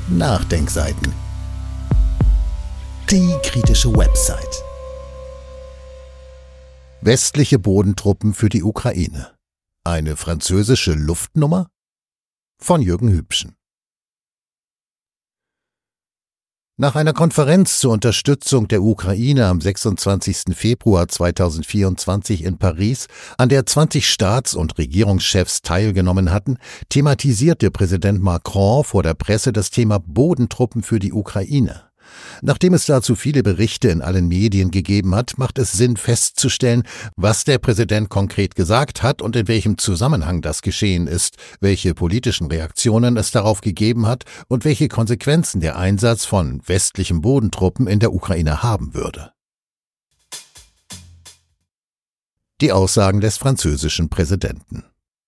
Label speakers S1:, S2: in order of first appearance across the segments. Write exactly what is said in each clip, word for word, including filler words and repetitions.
S1: Nachdenkseiten. Die kritische Website. Westliche Bodentruppen für die Ukraine. Eine französische Luftnummer? Von Jürgen Hübschen. Nach einer Konferenz zur Unterstützung der Ukraine am sechsundzwanzigsten Februar zweitausendvierundzwanzig in Paris, an der zwanzig Staats- und Regierungschefs teilgenommen hatten, thematisierte Präsident Macron vor der Presse das Thema Bodentruppen für die Ukraine. Nachdem es dazu viele Berichte in allen Medien gegeben hat, macht es Sinn festzustellen, was der Präsident konkret gesagt hat und in welchem Zusammenhang das geschehen ist, welche politischen Reaktionen es darauf gegeben hat und welche Konsequenzen der Einsatz von westlichen Bodentruppen in der Ukraine haben würde. Die Aussagen des französischen Präsidenten.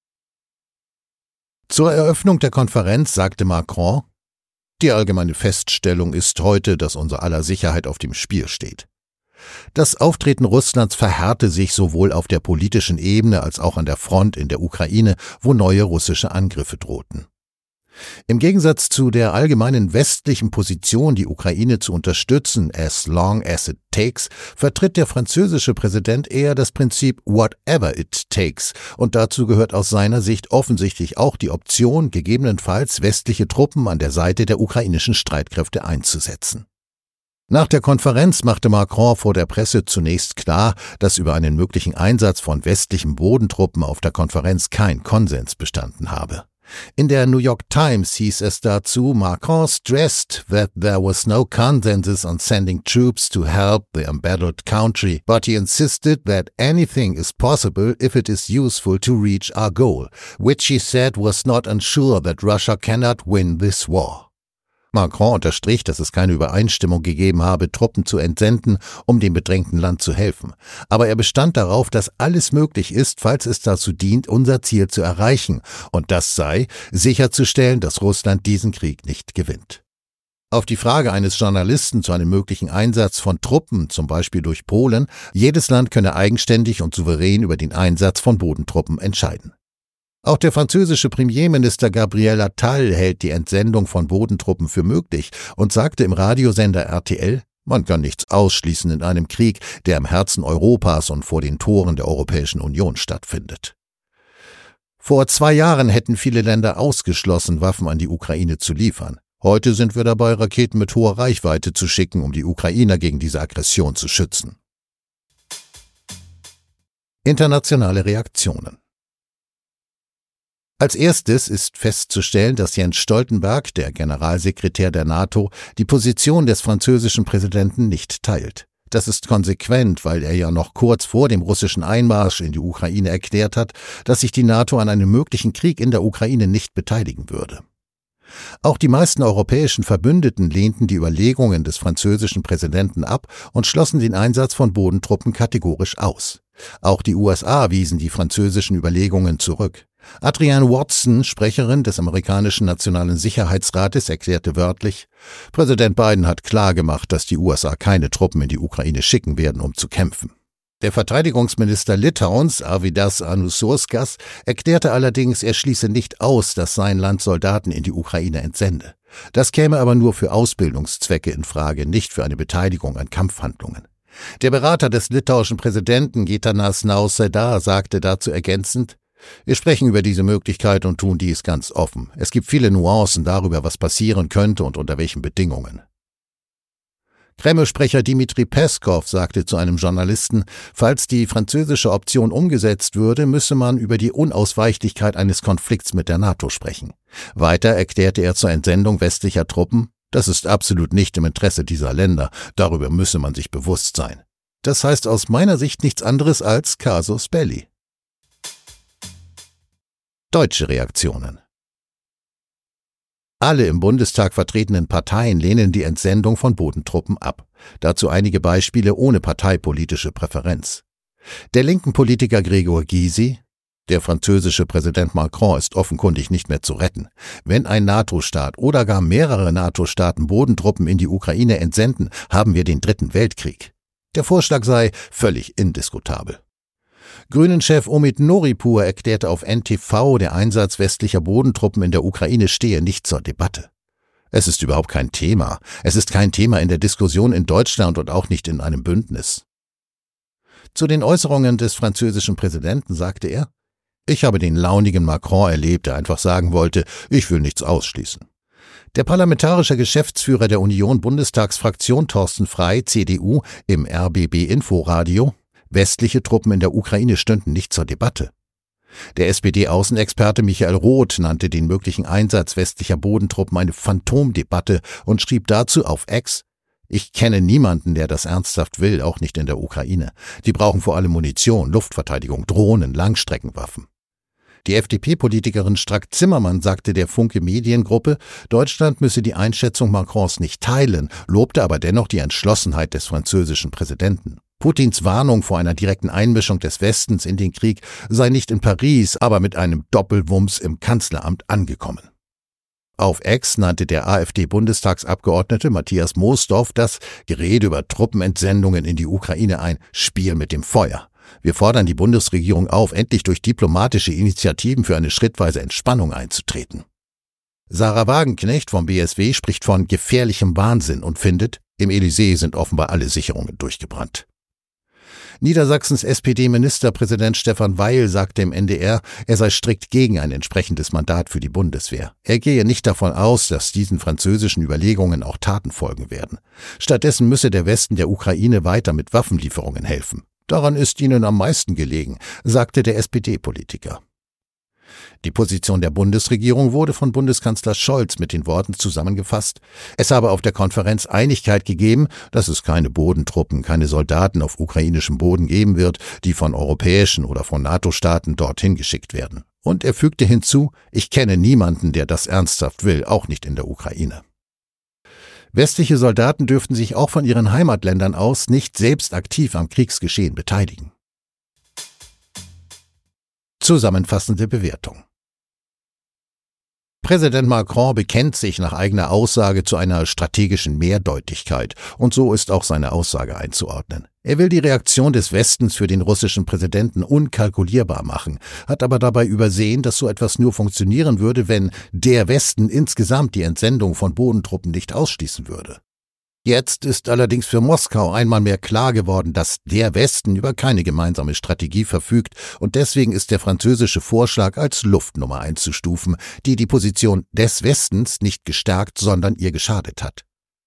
S1: Zur Eröffnung der Konferenz sagte Macron: Die allgemeine Feststellung ist heute, dass unser aller Sicherheit auf dem Spiel steht. Das Auftreten Russlands verhärte sich sowohl auf der politischen Ebene als auch an der Front in der Ukraine, wo neue russische Angriffe drohten. Im Gegensatz zu der allgemeinen westlichen Position, die Ukraine zu unterstützen, as long as it takes, vertritt der französische Präsident eher das Prinzip whatever it takes, und dazu gehört aus seiner Sicht offensichtlich auch die Option, gegebenenfalls westliche Truppen an der Seite der ukrainischen Streitkräfte einzusetzen. Nach der Konferenz machte Macron vor der Presse zunächst klar, dass über einen möglichen Einsatz von westlichen Bodentruppen auf der Konferenz kein Konsens bestanden habe. In der New York Times hieß es dazu, Macron stressed that there was no consensus on sending troops to help the embattled country, but he insisted that anything is possible if it is useful to reach our goal, which he said was not unsure that Russia cannot win this war. Macron unterstrich, dass es keine Übereinstimmung gegeben habe, Truppen zu entsenden, um dem bedrängten Land zu helfen. Aber er bestand darauf, dass alles möglich ist, falls es dazu dient, unser Ziel zu erreichen. Und das sei, sicherzustellen, dass Russland diesen Krieg nicht gewinnt. Auf die Frage eines Journalisten zu einem möglichen Einsatz von Truppen, zum Beispiel durch Polen, jedes Land könne eigenständig und souverän über den Einsatz von Bodentruppen entscheiden. Auch der französische Premierminister Gabriel Attal hält die Entsendung von Bodentruppen für möglich und sagte im Radiosender R T L, man kann nichts ausschließen in einem Krieg, der im Herzen Europas und vor den Toren der Europäischen Union stattfindet. Vor zwei Jahren hätten viele Länder ausgeschlossen, Waffen an die Ukraine zu liefern. Heute sind wir dabei, Raketen mit hoher Reichweite zu schicken, um die Ukrainer gegen diese Aggression zu schützen. Internationale Reaktionen. Als erstes ist festzustellen, dass Jens Stoltenberg, der Generalsekretär der NATO, die Position des französischen Präsidenten nicht teilt. Das ist konsequent, weil er ja noch kurz vor dem russischen Einmarsch in die Ukraine erklärt hat, dass sich die NATO an einem möglichen Krieg in der Ukraine nicht beteiligen würde. Auch die meisten europäischen Verbündeten lehnten die Überlegungen des französischen Präsidenten ab und schlossen den Einsatz von Bodentruppen kategorisch aus. Auch die U S A wiesen die französischen Überlegungen zurück. Adrienne Watson, Sprecherin des amerikanischen Nationalen Sicherheitsrates, erklärte wörtlich, Präsident Biden hat klargemacht, dass die U S A keine Truppen in die Ukraine schicken werden, um zu kämpfen. Der Verteidigungsminister Litauens, Arvydas Anušauskas, erklärte allerdings, er schließe nicht aus, dass sein Land Soldaten in die Ukraine entsende. Das käme aber nur für Ausbildungszwecke in Frage, nicht für eine Beteiligung an Kampfhandlungen. Der Berater des litauischen Präsidenten Gitanas Nausėda sagte dazu ergänzend, wir sprechen über diese Möglichkeit und tun dies ganz offen. Es gibt viele Nuancen darüber, was passieren könnte und unter welchen Bedingungen. Kreml-Sprecher Dmitri Peskov sagte zu einem Journalisten, falls die französische Option umgesetzt würde, müsse man über die Unausweichlichkeit eines Konflikts mit der NATO sprechen. Weiter erklärte er zur Entsendung westlicher Truppen, das ist absolut nicht im Interesse dieser Länder, darüber müsse man sich bewusst sein. Das heißt aus meiner Sicht nichts anderes als Casus Belli. Deutsche Reaktionen. Alle im Bundestag vertretenen Parteien lehnen die Entsendung von Bodentruppen ab. Dazu einige Beispiele ohne parteipolitische Präferenz. Der linken Politiker Gregor Gysi: Der französische Präsident Macron ist offenkundig nicht mehr zu retten. Wenn ein NATO-Staat oder gar mehrere NATO-Staaten Bodentruppen in die Ukraine entsenden, haben wir den Dritten Weltkrieg. Der Vorschlag sei völlig indiskutabel. Grünen-Chef Omid Noripur erklärte auf N T V, der Einsatz westlicher Bodentruppen in der Ukraine stehe nicht zur Debatte. Es ist überhaupt kein Thema. Es ist kein Thema in der Diskussion in Deutschland und auch nicht in einem Bündnis. Zu den Äußerungen des französischen Präsidenten sagte er: Ich habe den launigen Macron erlebt, der einfach sagen wollte, ich will nichts ausschließen. Der parlamentarische Geschäftsführer der Union-Bundestagsfraktion Thorsten Frey, C D U, im R B B-Inforadio: Westliche Truppen in der Ukraine stünden nicht zur Debatte. Der S P D-Außenexperte Michael Roth nannte den möglichen Einsatz westlicher Bodentruppen eine Phantomdebatte und schrieb dazu auf X: Ich kenne niemanden, der das ernsthaft will, auch nicht in der Ukraine. Die brauchen vor allem Munition, Luftverteidigung, Drohnen, Langstreckenwaffen. Die F D P-Politikerin Strack-Zimmermann sagte der Funke Mediengruppe, Deutschland müsse die Einschätzung Macrons nicht teilen, lobte aber dennoch die Entschlossenheit des französischen Präsidenten. Putins Warnung vor einer direkten Einmischung des Westens in den Krieg sei nicht in Paris, aber mit einem Doppelwumms im Kanzleramt angekommen. Auf X nannte der AfD-Bundestagsabgeordnete Matthias Moosdorf das Gerede über Truppenentsendungen in die Ukraine ein Spiel mit dem Feuer. Wir fordern die Bundesregierung auf, endlich durch diplomatische Initiativen für eine schrittweise Entspannung einzutreten. Sarah Wagenknecht vom B S W spricht von gefährlichem Wahnsinn und findet, im Elysée sind offenbar alle Sicherungen durchgebrannt. Niedersachsens S P D-Ministerpräsident Stefan Weil sagte im N D R, er sei strikt gegen ein entsprechendes Mandat für die Bundeswehr. Er gehe nicht davon aus, dass diesen französischen Überlegungen auch Taten folgen werden. Stattdessen müsse der Westen der Ukraine weiter mit Waffenlieferungen helfen. Daran ist ihnen am meisten gelegen, sagte der S P D-Politiker. Die Position der Bundesregierung wurde von Bundeskanzler Scholz mit den Worten zusammengefasst: Es habe auf der Konferenz Einigkeit gegeben, dass es keine Bodentruppen, keine Soldaten auf ukrainischem Boden geben wird, die von europäischen oder von NATO-Staaten dorthin geschickt werden. Und er fügte hinzu: Ich kenne niemanden, der das ernsthaft will, auch nicht in der Ukraine. Westliche Soldaten dürften sich auch von ihren Heimatländern aus nicht selbst aktiv am Kriegsgeschehen beteiligen. Zusammenfassende Bewertung. Präsident Macron bekennt sich nach eigener Aussage zu einer strategischen Mehrdeutigkeit, und so ist auch seine Aussage einzuordnen. Er will die Reaktion des Westens für den russischen Präsidenten unkalkulierbar machen, hat aber dabei übersehen, dass so etwas nur funktionieren würde, wenn der Westen insgesamt die Entsendung von Bodentruppen nicht ausschließen würde. Jetzt ist allerdings für Moskau einmal mehr klar geworden, dass der Westen über keine gemeinsame Strategie verfügt, und deswegen ist der französische Vorschlag als Luftnummer einzustufen, die die Position des Westens nicht gestärkt, sondern ihr geschadet hat.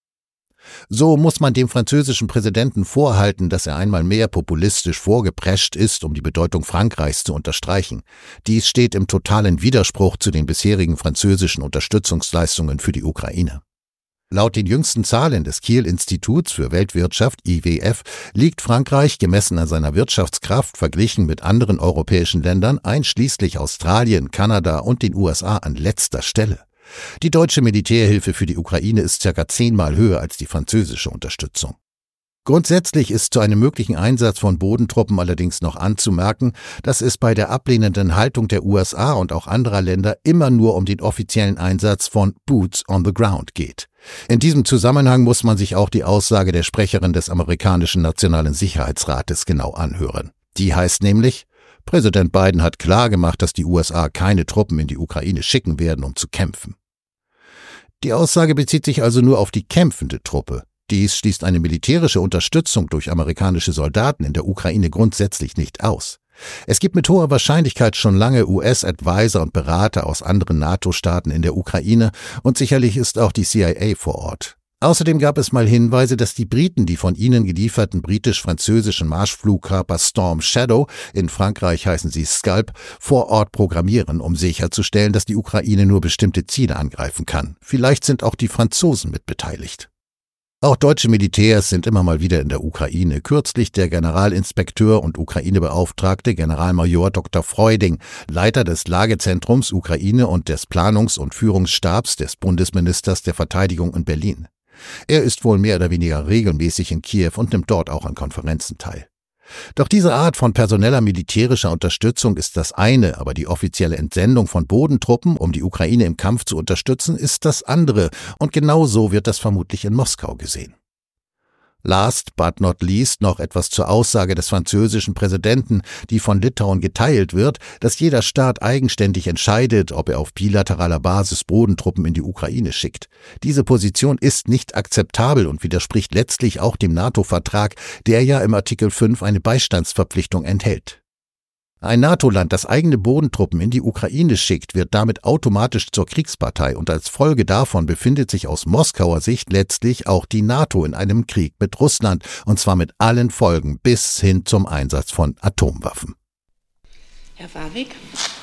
S1: So muss man dem französischen Präsidenten vorhalten, dass er einmal mehr populistisch vorgeprescht ist, um die Bedeutung Frankreichs zu unterstreichen. Dies steht im totalen Widerspruch zu den bisherigen französischen Unterstützungsleistungen für die Ukraine. Laut den jüngsten Zahlen des Kiel-Instituts für Weltwirtschaft I W F liegt Frankreich gemessen an seiner Wirtschaftskraft verglichen mit anderen europäischen Ländern einschließlich Australien, Kanada und den U S A an letzter Stelle. Die deutsche Militärhilfe für die Ukraine ist circa zehnmal höher als die französische Unterstützung. Grundsätzlich ist zu einem möglichen Einsatz von Bodentruppen allerdings noch anzumerken, dass es bei der ablehnenden Haltung der U S A und auch anderer Länder immer nur um den offiziellen Einsatz von Boots on the Ground geht. In diesem Zusammenhang muss man sich auch die Aussage der Sprecherin des amerikanischen Nationalen Sicherheitsrates genau anhören. Die heißt nämlich: Präsident Biden hat klargemacht, dass die U S A keine Truppen in die Ukraine schicken werden, um zu kämpfen. Die Aussage bezieht sich also nur auf die kämpfende Truppe. Dies schließt eine militärische Unterstützung durch amerikanische Soldaten in der Ukraine grundsätzlich nicht aus. Es gibt mit hoher Wahrscheinlichkeit schon lange U S-Advisor und Berater aus anderen NATO-Staaten in der Ukraine, und sicherlich ist auch die C I A vor Ort. Außerdem gab es mal Hinweise, dass die Briten die von ihnen gelieferten britisch-französischen Marschflugkörper Storm Shadow, in Frankreich heißen sie Scalp, vor Ort programmieren, um sicherzustellen, dass die Ukraine nur bestimmte Ziele angreifen kann. Vielleicht sind auch die Franzosen mit beteiligt. Auch deutsche Militärs sind immer mal wieder in der Ukraine. Kürzlich der Generalinspekteur und Ukraine-Beauftragte Generalmajor Doktor Freuding, Leiter des Lagezentrums Ukraine und des Planungs- und Führungsstabs des Bundesministers der Verteidigung in Berlin. Er ist wohl mehr oder weniger regelmäßig in Kiew und nimmt dort auch an Konferenzen teil. Doch diese Art von personeller militärischer Unterstützung ist das eine, aber die offizielle Entsendung von Bodentruppen, um die Ukraine im Kampf zu unterstützen, ist das andere, und genau so wird das vermutlich in Moskau gesehen. Last but not least noch etwas zur Aussage des französischen Präsidenten, die von Litauen geteilt wird, dass jeder Staat eigenständig entscheidet, ob er auf bilateraler Basis Bodentruppen in die Ukraine schickt. Diese Position ist nicht akzeptabel und widerspricht letztlich auch dem NATO-Vertrag, der ja im Artikel fünf eine Beistandsverpflichtung enthält. Ein NATO-Land, das eigene Bodentruppen in die Ukraine schickt, wird damit automatisch zur Kriegspartei und als Folge davon befindet sich aus Moskauer Sicht letztlich auch die NATO in einem Krieg mit Russland und zwar mit allen Folgen bis hin zum Einsatz von Atomwaffen.
S2: Herr Warwick.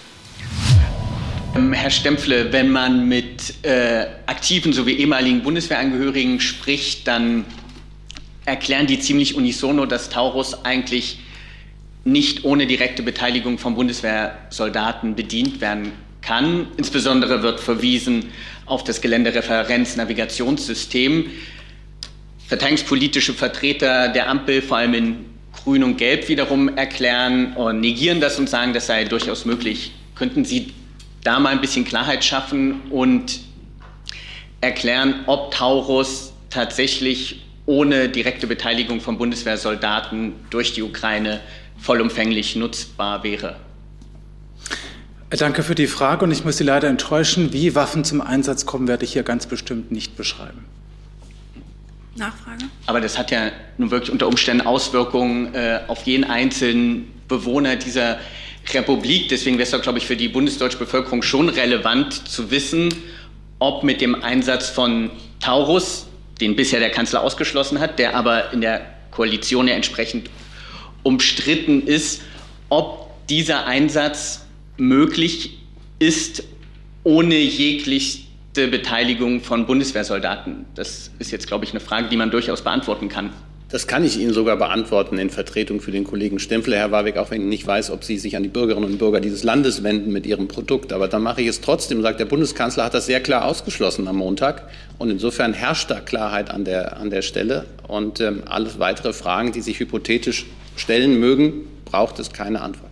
S3: Herr Stempfle, wenn man mit äh, aktiven sowie ehemaligen Bundeswehrangehörigen spricht, dann erklären die ziemlich unisono, dass Taurus eigentlich nicht ohne direkte Beteiligung von Bundeswehrsoldaten bedient werden kann. Insbesondere wird verwiesen auf das Geländereferenz-Navigationssystem. Verteidigungspolitische Vertreter der Ampel, vor allem in Grün und Gelb, wiederum erklären und negieren das und sagen, das sei durchaus möglich. Könnten Sie da mal ein bisschen Klarheit schaffen und erklären, ob Taurus tatsächlich ohne direkte Beteiligung von Bundeswehrsoldaten durch die Ukraine vollumfänglich nutzbar wäre?
S4: Danke für die Frage und ich muss Sie leider enttäuschen. Wie Waffen zum Einsatz kommen, werde ich hier ganz bestimmt nicht beschreiben.
S2: Nachfrage?
S3: Aber das hat ja nun wirklich unter Umständen Auswirkungen äh, auf jeden einzelnen Bewohner dieser Republik. Deswegen wäre es doch, glaube ich, für die bundesdeutsche Bevölkerung schon relevant zu wissen, ob mit dem Einsatz von Taurus, den bisher der Kanzler ausgeschlossen hat, der aber in der Koalition ja entsprechend umstritten ist, ob dieser Einsatz möglich ist ohne jegliche Beteiligung von Bundeswehrsoldaten. Das ist jetzt, glaube ich, eine Frage, die man durchaus beantworten kann.
S5: Das kann ich Ihnen sogar beantworten in Vertretung für den Kollegen Stempfle, Herr Warwick, auch wenn ich nicht weiß, ob Sie sich an die Bürgerinnen und Bürger dieses Landes wenden mit Ihrem Produkt. Aber dann mache ich es trotzdem, sagt der Bundeskanzler, hat das sehr klar ausgeschlossen am Montag. Und insofern herrscht da Klarheit an der, an der Stelle. Und ähm, alle weitere Fragen, die sich hypothetisch stellen mögen, braucht es keine Antwort.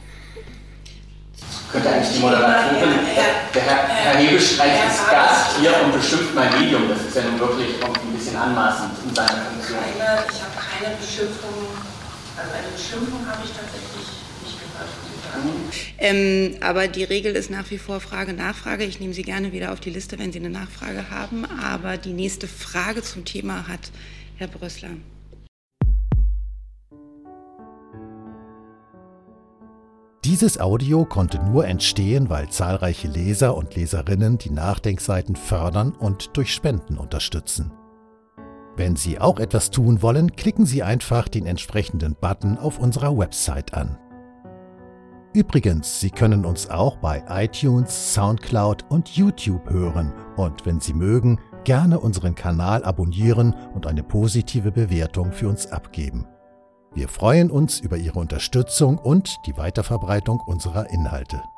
S3: Könnte eigentlich die Moderatorin, der Herr, Herr Hebestreit ist Gast hier und beschimpft mein Medium. Das ist ja nun wirklich ein bisschen anmaßend in seiner Funktion.
S2: Keine, ich habe keine Beschimpfung, also eine Beschimpfung habe ich tatsächlich nicht gehört. Ähm, aber die Regel ist nach wie vor Frage-Nachfrage. Ich nehme Sie gerne wieder auf die Liste, wenn Sie eine Nachfrage haben. Aber die nächste Frage zum Thema hat Herr Brössler.
S1: Dieses Audio konnte nur entstehen, weil zahlreiche Leser und Leserinnen die Nachdenkseiten fördern und durch Spenden unterstützen. Wenn Sie auch etwas tun wollen, klicken Sie einfach den entsprechenden Button auf unserer Website an. Übrigens, Sie können uns auch bei iTunes, Soundcloud und YouTube hören und wenn Sie mögen, gerne unseren Kanal abonnieren und eine positive Bewertung für uns abgeben. Wir freuen uns über Ihre Unterstützung und die Weiterverbreitung unserer Inhalte.